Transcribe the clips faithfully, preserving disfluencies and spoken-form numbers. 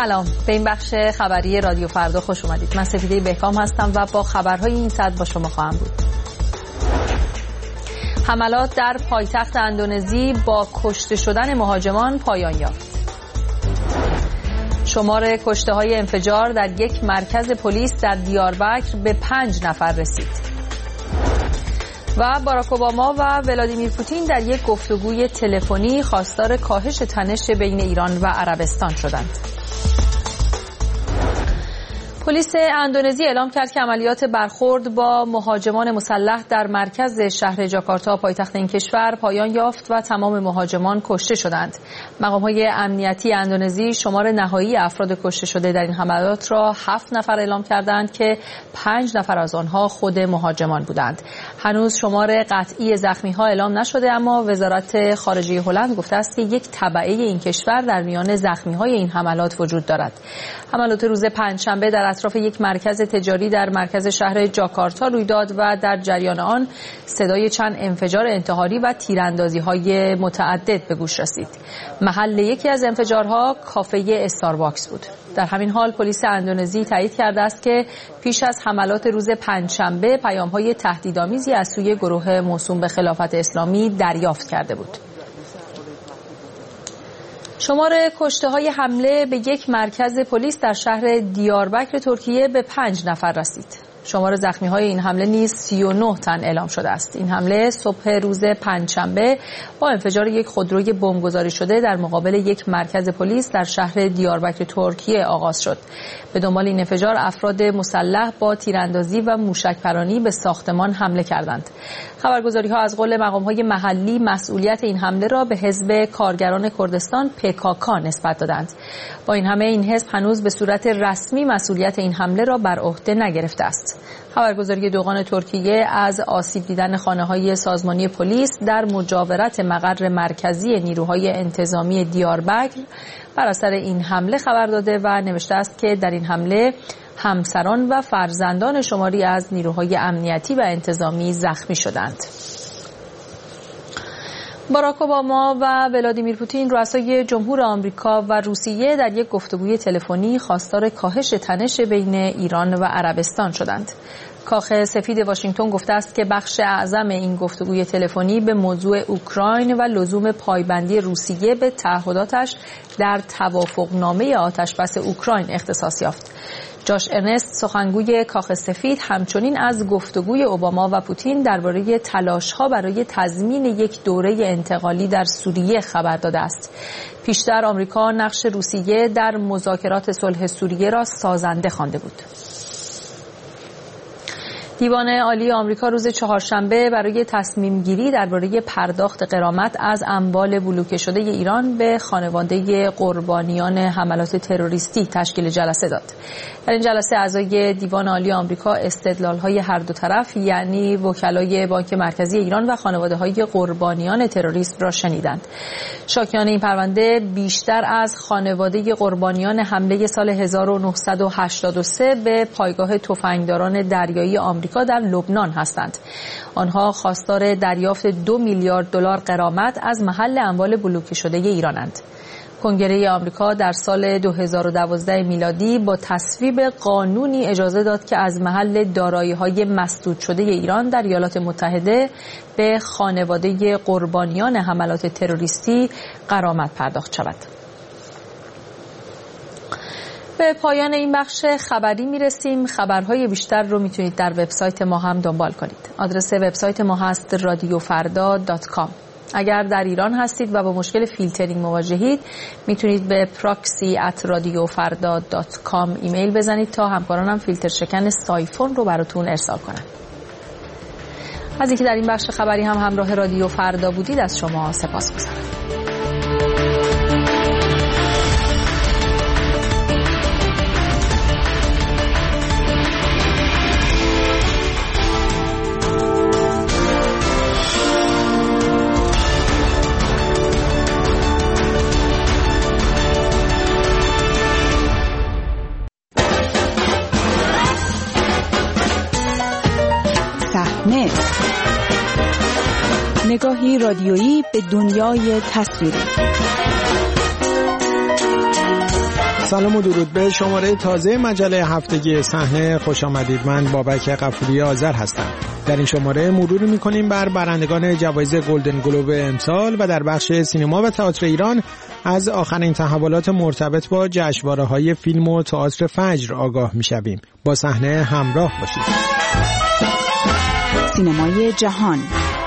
سلام، به این بخش خبری رادیو فردا خوش اومدید. من سفیده بهکام هستم و با خبرهای این ساعت با شما خواهم بود. حملات در پایتخت اندونزی با کشته شدن مهاجمان پایان یافت. شمار کشته‌های انفجار در یک مرکز پلیس در دیاربکر به پنج نفر رسید. و باراک اوباما و ولادیمیر پوتین در یک گفتگوی تلفنی خواستار کاهش تنش بین ایران و عربستان شدند. پلیس اندونزی اعلام کرد که عملیات برخورد با مهاجمان مسلح در مرکز شهر جاکارتا پایتخت این کشور پایان یافت و تمام مهاجمان کشته شدند. مقام‌های امنیتی اندونزی شمار نهایی افراد کشته شده در این حملات را هفت نفر اعلام کردند که پنج نفر از آنها خود مهاجمان بودند. هنوز شمار قطعی زخمی‌ها اعلام نشده، اما وزارت خارجه هلند گفته است که یک تبعه این کشور در میان زخمی‌های این حملات وجود دارد. حملات روز پنجشنبه در اطراف یک مرکز تجاری در مرکز شهر جاکارتا روی داد و در جریان آن صدای چند انفجار انتحاری و تیراندازی‌های متعدد به گوش رسید. محل یکی از انفجارها کافه استارباکس بود. در همین حال پلیس اندونزی تایید کرده است که پیش از حملات روز پنجشنبه پیام‌های تهدیدآمیزی از سوی گروه موسوم به خلافت اسلامی دریافت کرده بود. شمار کشته‌های حمله به یک مرکز پلیس در شهر دیاربکر ترکیه به پنج نفر رسید. شمار زخمی‌های این حمله نیز سی و نه تن اعلام شده است. این حمله صبح روز پنجشنبه با انفجار یک خودروی بمبگذاری شده در مقابل یک مرکز پلیس در شهر دیاربکر ترکیه آغاز شد. به دنبال این انفجار افراد مسلح با تیراندازی و موشک‌پرانی به ساختمان حمله کردند. خبرگزاری‌ها از قول مقام‌های محلی مسئولیت این حمله را به حزب کارگران کردستان پی کا کا نسبت دادند. با این همه این حزب هنوز به صورت رسمی مسئولیت این حمله را بر عهده نگرفته است. خبرگزاری دوغان ترکیه از آسیب دیدن خانه‌های سازمانی پلیس در مجاورت مقر مرکزی نیروهای انتظامی دیاربکر بر اثر این حمله خبر داده و نوشته است که در این حمله همسران و فرزندان شماری از نیروهای امنیتی و انتظامی زخمی شدند. باراک اوباما و ولادیمیر پوتین رؤسای جمهور آمریکا و روسیه در یک گفتگوی تلفنی خواستار کاهش تنش بین ایران و عربستان شدند. کاخ سفید واشنگتن گفته است که بخش اعظم این گفتگوی تلفنی به موضوع اوکراین و لزوم پایبندی روسیه به تعهداتش در توافقنامه آتشبس اوکراین اختصاص یافت. جاش ارنست سخنگوی کاخ سفید همچنین از گفتگوی اوباما و پوتین درباره تلاش‌ها برای تضمین یک دوره انتقالی در سوریه خبر داده است. پیشتر آمریکا نقش روسیه در مذاکرات صلح سوریه را سازنده خوانده بود. دیوان عالی آمریکا روز چهارشنبه برای تصمیم گیری درباره پرداخت غرامت از اموال بلوکه شده ایران به خانواده قربانیان حملات تروریستی تشکیل جلسه داد. در این جلسه اعضای دیوان عالی آمریکا استدلال‌های هر دو طرف یعنی وکلای بانک مرکزی ایران و خانواده‌های قربانیان تروریسم را شنیدند. شاکیان این پرونده بیشتر از خانواده قربانیان حمله سال هزار و نهصد و هشتاد و سه به پایگاه تفنگداران دریایی آمریکا در لبنان هستند. آنها خواستار دریافت دو میلیارد دلار غرامت از محل اموال بلوکه شده ایرانند. کنگره آمریکا در سال دو هزار و دوازده میلادی با تصویب قانونی اجازه داد که از محل دارایی‌های مسدود شده ایران در ایالات متحده به خانواده قربانیان حملات تروریستی غرامت پرداخت شود. به پایان این بخش خبری میرسیم. خبرهای بیشتر رو میتونید در وبسایت ما هم دنبال کنید. آدرس وبسایت ما هست رادیو فردا دات کام. اگر در ایران هستید و با مشکل فیلترینگ مواجهید میتونید به پراکسی ات رادیو فردا دات کام ایمیل بزنید تا همکارانم فیلتر شکن سایفون رو براتون ارسال کنن. از اینکه در این بخش خبری هم همراه رادیو فردا بودید از شما سپاسگزارم. نگاهی رادیویی به دنیای تصویری. سلام و درود به شماره تازه مجله هفتگی صحنه خوش آمدید. من بابک غفوری آذر هستم. در این شماره مروری می‌کنیم بر برندگان جوایز گلدن گلوب امسال و در بخش سینما و تئاتر ایران از آخرین تحولات مرتبط با جشنواره‌های فیلم و تئاتر فجر آگاه می‌شویم. با صحنه همراه باشید. سینمای جهان.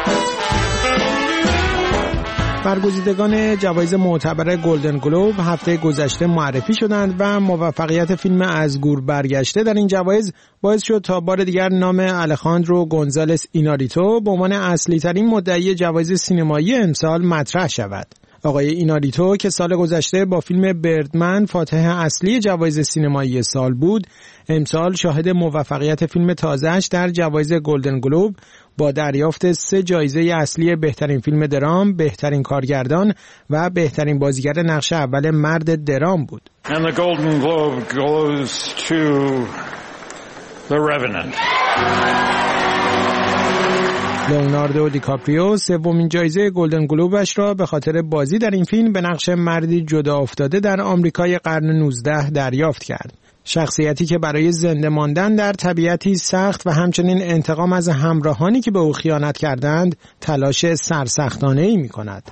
برگزیدگان جوایز معتبر گلدن گلوب هفته گذشته معرفی شدند و موفقیت فیلم از گور برگشته در این جوایز باعث شد تا بار دیگر نام الخاندرو گونزالس ایناریتو به عنوان اصلی ترین مدعی جوایز سینمایی امسال مطرح شود. آقای ایناریتو که سال گذشته با فیلم بردمن فاتح اصلی جوایز سینمایی سال بود، امسال شاهد موفقیت فیلم تازه‌اش در جوایز گلدن گلوب با دریافت سه جایزه اصلی بهترین فیلم درام، بهترین کارگردان و بهترین بازیگر نقش اول مرد درام بود. And the Golden Globe goes to The Revenant. لئوناردو دیکاپریو سومین جایزه گلدن گلوبش را به خاطر بازی در این فیلم به نقش مردی جدا افتاده در آمریکای قرن نوزدهم دریافت کرد. شخصیتی که برای زنده ماندن در طبیعتی سخت و همچنین انتقام از همراهانی که به او خیانت کردند تلاش سرسختانه‌ای می‌کند.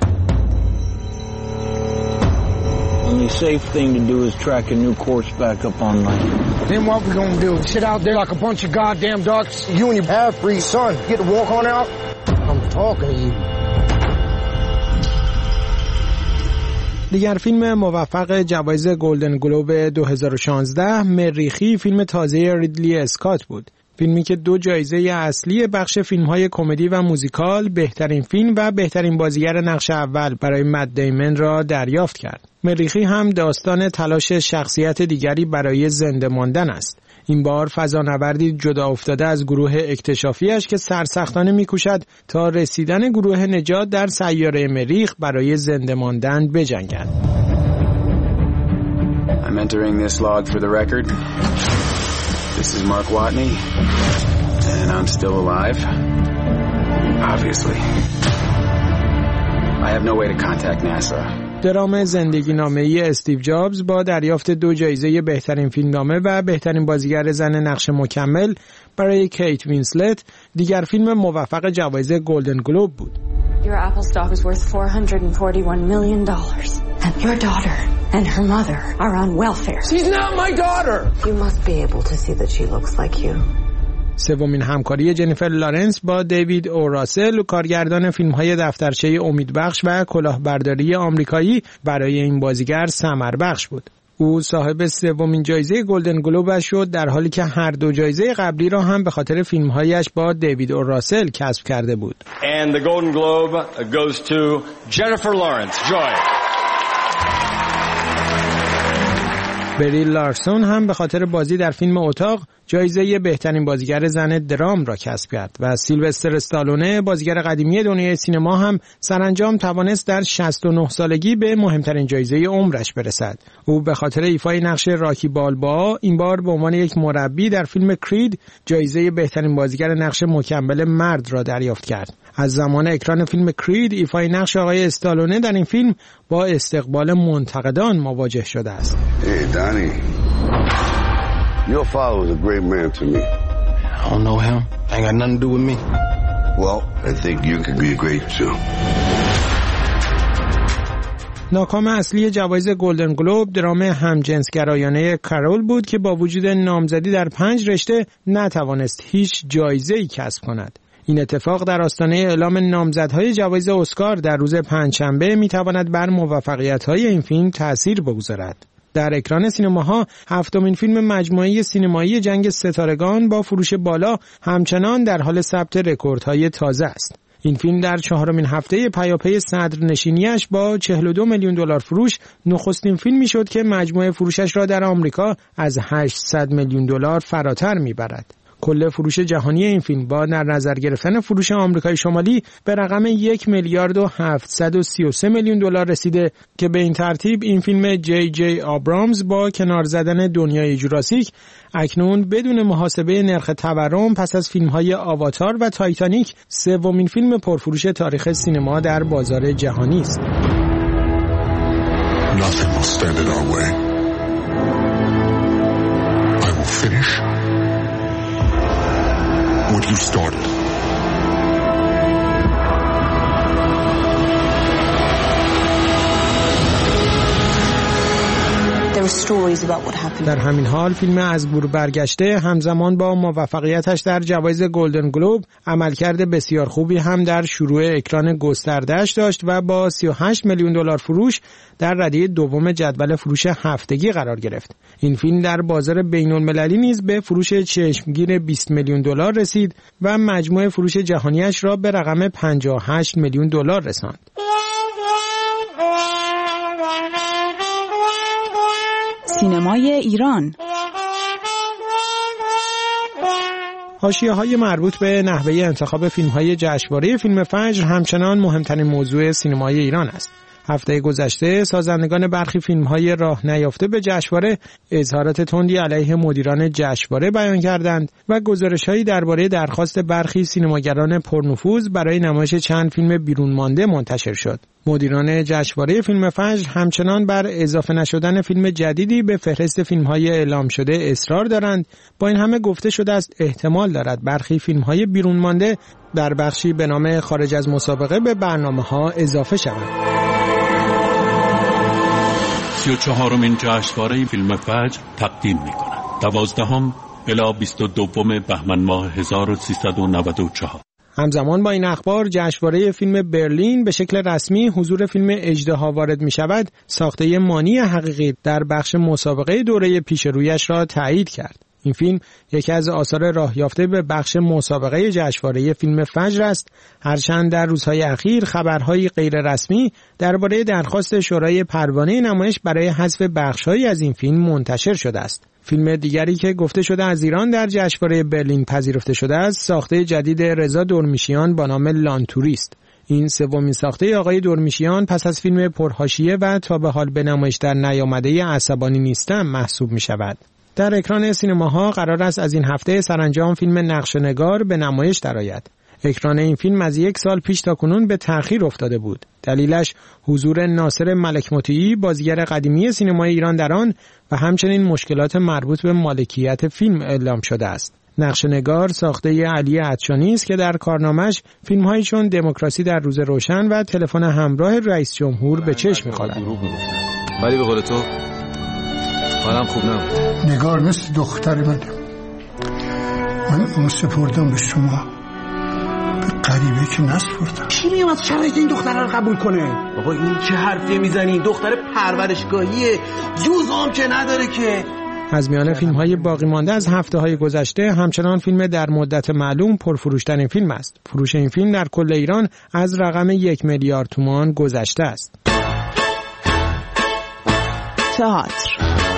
The only safe thing to do is track a new course back up online. Then what we gonna do? Sit out there like a bunch of goddamn ducks? You and your half-breed son get to walk on out? I'm talking to you. دیگر فیلم موفق جوایز گلدن گلوب دو هزار و شانزده مریخی فیلم تازه ریدلی اسکات بود. فیلمی که دو جایزه اصلی بخش فیلم‌های کمدی و موزیکال، بهترین فیلم و بهترین بازیگر نقش اول برای مت دیمن را دریافت کرد. مریخی هم داستان تلاش شخصیت دیگری برای زنده ماندن است. این بار فضانوردی جدا افتاده از گروه اکتشافیش که سرسختانه می‌کوشد تا رسیدن گروه نجات در سیاره مریخ برای زنده ماندن بجنگد. I'm entering this log for the record. This is Mark Watney, and I'm still alive. Obviously. I have no way to contact NASA. درام زندگی نامه‌ای استیو جابز با دریافت دو جایزه بهترین فیلمنامه و بهترین بازیگر زن نقش مکمل برای کیت وینسلت دیگر فیلم موفق جوایز گلدن گلوب بود. Your Apple stock is worth four hundred forty-one million dollars. And your daughter and her mother are on welfare. She's not my daughter. You must be able to see that she looks like you. سومین همکاری جنیفر لارنس با دیوید او راسل کارگردان فیلم‌های دفترچه امیدبخش و کلاهبرداری آمریکایی برای این بازیگر ثمربخش بود. او صاحب سومین جایزه گلدن گلوبش شد در حالی که هر دو جایزه قبلی را هم به خاطر فیلم‌هایش با دیوید او راسل کسب کرده بود. And the Golden Globe goes to Jennifer Lawrence. Joy. بری لارسون هم به خاطر بازی در فیلم اتاق جایزه بهترین بازیگر زن درام را کسب کرد و سیلوستر استالونه بازیگر قدیمی دنیای سینما هم سرانجام توانست در شصت و نه سالگی به مهمترین جایزه عمرش برسد. او به خاطر ایفای نقش راکی بالبا این بار به عنوان یک مربی در فیلم کرید جایزه بهترین بازیگر نقش مکمل مرد را دریافت کرد. از زمان اکران فیلم کرید ایفای نقش آقای استالونه در این فیلم با استقبال منتقدان مواجه شده است. Hey Donnie, your father was a great man to me. I don't know him. Ain't got nothing to do with me. Well, I think you could be great too. ناکام اصلی جوایز گلدن گلوب درام همجنسگرایانه کارول بود که با وجود نامزدی در پنج رشته نتوانست هیچ جایزه‌ای کسب کند. این اتفاق در آستانه اعلام نامزدهای جوایز اسکار در روز پنجشنبه میتواند بر موفقیت‌های این فیلم تأثیر بگذارد. در اکران سینماها هفتمین فیلم مجموعه سینمایی جنگ ستارگان با فروش بالا همچنان در حال ثبت رکوردهای تازه است. این فیلم در چهارمین هفته پیاپی صدرنشینیش با چهل و دو میلیون دلار فروش نخستین فیلمی شد که مجموعه فروشش را در آمریکا از هشتصد میلیون دلار فراتر میبرد. کل فروش جهانی این فیلم با در نظر گرفتن فروش آمریکای شمالی به رقم یک میلیارد و هفتصد و سی و سه میلیون دلار رسیده که به این ترتیب این فیلم جی جی آبرامز با کنار زدن دنیای جوراسیک اکنون بدون محاسبه نرخ تورم پس از فیلم‌های آواتار و تایتانیک سومین فیلم پرفروش تاریخ سینما در بازار جهانی است. Nothing will stand in our way. finish what you started. در همین حال فیلم از گور برگشته همزمان با موفقیتش در جوایز گلدن گلوب عملکرد بسیار خوبی هم در شروع اکران گسترده‌اش داشت و با سی و هشت میلیون دلار فروش در رده دوم جدول فروش هفتگی قرار گرفت. این فیلم در بازار بین‌المللی نیز به فروش چشمگیر بیست میلیون دلار رسید و مجموع فروش جهانیش را به رقم پنجاه و هشت میلیون دلار رساند. سینمای ایران. حاشیه‌های مربوط به نحوه انتخاب فیلم‌های جشنواره فیلم فجر همچنان مهمترین موضوع سینمای ایران است. هفته گذشته سازندگان برخی فیلم‌های راه نیافته به جشنواره اظهارات تندی علیه مدیران جشنواره بیان کردند و گزارش‌هایی درباره درخواست برخی سینماگران پرنفوذ برای نمایش چند فیلم بیرون مانده منتشر شد. مدیران جشنواره فیلم فجر همچنان بر اضافه نشدن فیلم جدیدی به فهرست فیلم‌های اعلام شده اصرار دارند. با این همه گفته شده است احتمال دارد برخی فیلم‌های بیرون مانده در بخشی به نام خارج از مسابقه به برنامه‌ها اضافه شوند. سی و چهارمین جشنواره فیلم فجر تقدیم می‌کند. دوازدهم الی بیست و دوم بهمن ماه هزار و سیصد و نود و چهار. همزمان با این اخبار جشنواره فیلم برلین به شکل رسمی حضور فیلم اژدها وارد می شود ساخته مانی حقیقی در بخش مسابقه دوره پیش رویش را تایید کرد. این فیلم یکی از آثار راه یافته به بخش مسابقه جشنواره فیلم فجر است، هرچند در روزهای اخیر خبرهای غیر رسمی درباره درخواست شورای پروانه نمایش برای حذف بخش‌هایی از این فیلم منتشر شده است. فیلم دیگری که گفته شده از ایران در جشنواره برلین پذیرفته شده است، ساخته جدید رضا دورمیشیان با نام لانتوریست. این سومین ساخته آقای دورمیشیان پس از فیلم پرحاشیه و تا به حال به نمایش در نیامده عصبانی نیستم محسوب می شود. در اکران سینماها قرار است از این هفته سرانجام فیلم نقشه‌نگار به نمایش درآید. اکران این فیلم از یک سال پیش تا کنون به تأخیر افتاده بود. دلیلش حضور ناصر ملک مطیعی، بازیگر قدیمی سینمای ایران در آن و همچنین مشکلات مربوط به مالکیت فیلم اعلام شده است. نقشه‌نگار ساخته علی عطشانی است که در کارنامه‌اش فیلم‌هایی چون دموکراسی در روز روشن و تلفن همراه رئیس جمهور به چشم می‌خورد. ولی به قول تو حالم خوب نبود. نگار مثل دختر من، من اون سپردم به شما، به غریبه که نسپردم. کی میومد شرایط این دختر رو قبول کنه؟ بابا این چه حرفی میزنی؟ دختر پرورشگاهیه، جوز هم که نداره که. از میان فیلم‌های باقی مانده از هفته‌های گذشته همچنان فیلم در مدت معلوم پرفروش‌ترین فیلم است. فروش این فیلم در کل ایران از رقم یک میلیارد تومان گذشته است. تئاتر.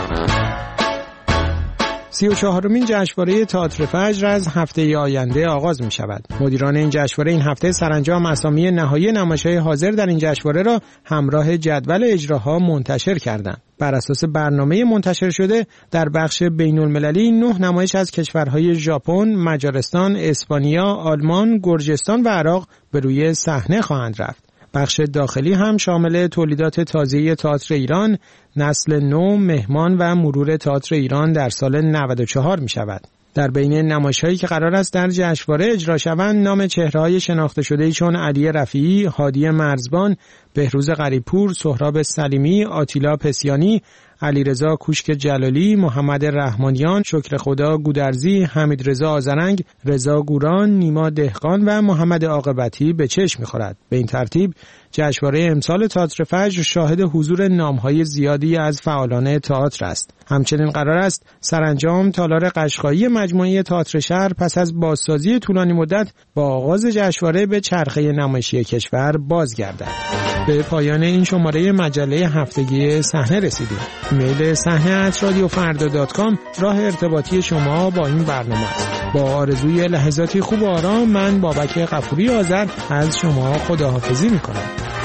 سی و چهارمین جشنواره تئاتر فجر از هفته آینده آغاز می شود. مدیران این جشنواره این هفته سرانجام اسامی نهایی نمایش‌های حاضر در این جشنواره را همراه جدول اجراها منتشر کردند. بر اساس برنامه منتشر شده در بخش بین‌المللی نه نمایش از کشورهای ژاپن، مجارستان، اسپانیا، آلمان، گرجستان و عراق به روی صحنه خواهند رفت. بخش داخلی هم شامل تولیدات تازه تئاتر ایران، نسل نو، مهمان و مرور تئاتر ایران در سال نود و چهار می شود. در بین نمایش‌هایی که قرار است در جشنواره اجرا شوند نام چهره‌های شناخته شده‌ای چون علی رفیعی، هادی مرزبان، بهروز غریبپور، سهراب سلیمی، آتیلا پسیانی، علیرضا کوشک جلالی، محمد رحمانیان، شکر خدا گودرزی، حمید رضا آذرنگ، رضا گوران، نیما دهقان و محمد عاقبتی به چشم می‌خورد. به این ترتیب جشنواره امسال تئاتر فجر شاهد حضور نام‌های زیادی از فعالان تئاتر است. همچنین قرار است سرانجام تالار قشقایی مجموعه تئاتر شهر پس از بازسازی طولانی مدت با آغاز جشنواره به چرخه نمایشی کشور بازگردد. به پایان این شماره مجله هفتگی صحنه رسیدیم. ایمیل صحنه ات رادیو فردا دات کام راه ارتباطی شما با این برنامه است. با آرزوی لحظاتی خوب و آرام من بابک غفوری آذر از شما خداحافظی می‌کنم.